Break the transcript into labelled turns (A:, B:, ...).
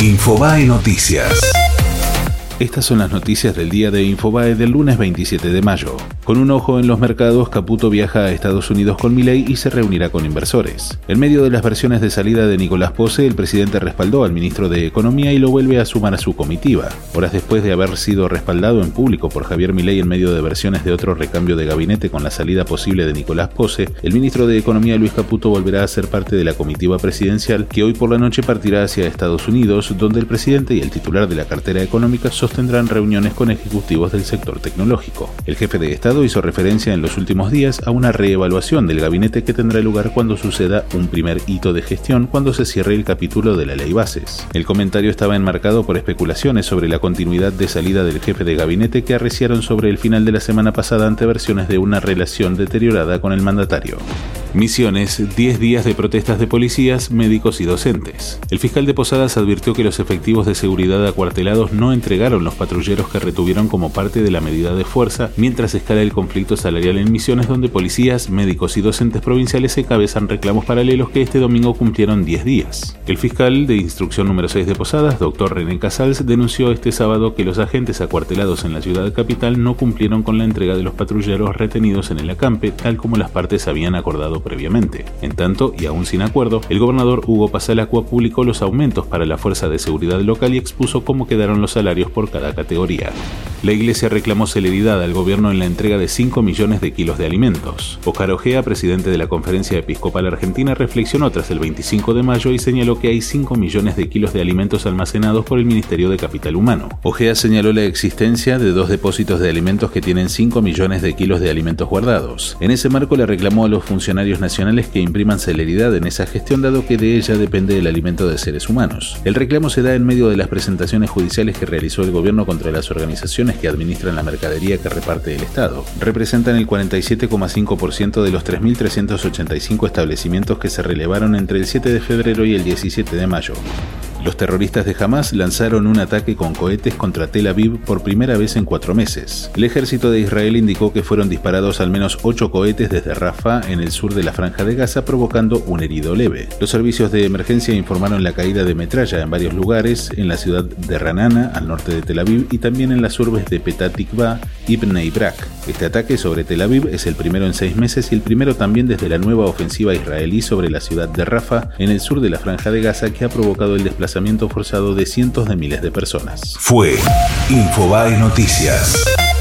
A: Infobae Noticias.
B: Estas son las noticias del día de Infobae del lunes 27 de mayo. Con un ojo en los mercados, Caputo viaja a Estados Unidos con Milei y se reunirá con inversores. En medio de las versiones de salida de Nicolás Posse, el presidente respaldó al ministro de Economía y lo vuelve a sumar a su comitiva. Horas después de haber sido respaldado en público por Javier Milei en medio de versiones de otro recambio de gabinete con la salida posible de Nicolás Posse, el ministro de Economía Luis Caputo volverá a ser parte de la comitiva presidencial que hoy por la noche partirá hacia Estados Unidos, donde el presidente y el titular de la cartera económica sostendrán reuniones con ejecutivos del sector tecnológico. El jefe de Estado hizo referencia en los últimos días a una reevaluación del gabinete que tendrá lugar cuando suceda un primer hito de gestión cuando se cierre el capítulo de la Ley Bases. El comentario estaba enmarcado por especulaciones sobre la continuidad de salida del jefe de gabinete que arreciaron sobre el final de la semana pasada ante versiones de una relación deteriorada con el mandatario. Misiones, 10 días de protestas de policías, médicos y docentes. El fiscal de Posadas advirtió que los efectivos de seguridad acuartelados no entregaron los patrulleros que retuvieron como parte de la medida de fuerza mientras escala el conflicto salarial en Misiones, donde policías, médicos y docentes provinciales encabezan reclamos paralelos que este domingo cumplieron 10 días. El fiscal de instrucción número 6 de Posadas, doctor René Casals, denunció este sábado que los agentes acuartelados en la ciudad capital no cumplieron con la entrega de los patrulleros retenidos en el acampe, tal como las partes habían acordado previamente. En tanto, y aún sin acuerdo, el gobernador Hugo Pasalacqua publicó los aumentos para la Fuerza de Seguridad Local y expuso cómo quedaron los salarios por cada categoría. La Iglesia reclamó celeridad al gobierno en la entrega de 5 millones de kilos de alimentos. Óscar Ojea, presidente de la Conferencia Episcopal Argentina, reflexionó tras el 25 de mayo y señaló que hay 5 millones de kilos de alimentos almacenados por el Ministerio de Capital Humano. Ojea señaló la existencia de 2 depósitos de alimentos que tienen 5 millones de kilos de alimentos guardados. En ese marco le reclamó a los funcionarios nacionales que impriman celeridad en esa gestión, dado que de ella depende el alimento de seres humanos. El reclamo se da en medio de las presentaciones judiciales que realizó el gobierno contra las organizaciones que administran la mercadería que reparte el Estado. Representan el 47,5% de los 3.385 establecimientos que se relevaron entre el 7 de febrero y el 17 de mayo. Los terroristas de Hamás lanzaron un ataque con cohetes contra Tel Aviv por primera vez en 4 meses. El ejército de Israel indicó que fueron disparados al menos 8 cohetes desde Rafah, en el sur de la Franja de Gaza, provocando un herido leve. Los servicios de emergencia informaron la caída de metralla en varios lugares, en la ciudad de Ranana, al norte de Tel Aviv, y también en las urbes de Petah Tikva y Bnei Brak. Este ataque sobre Tel Aviv es el primero en 6 meses y el primero también desde la nueva ofensiva israelí sobre la ciudad de Rafah, en el sur de la Franja de Gaza, que ha provocado el desplazamiento forzado de cientos de miles de personas.
A: Fue Infobae Noticias.